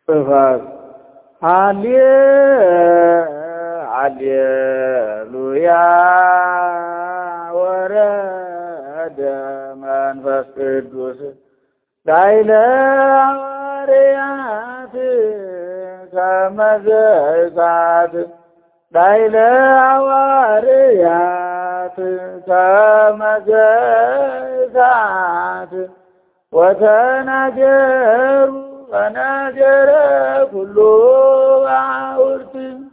ጥፋት ሃሌሉያ ወረደ መንፈስ ቅዱስ ላዕለ ሐዋርያት ከመ እሳት ላዕለ ሐዋርያት ከመ እሳት ወተናገሩ ወነገረ ኩሉ ባውርት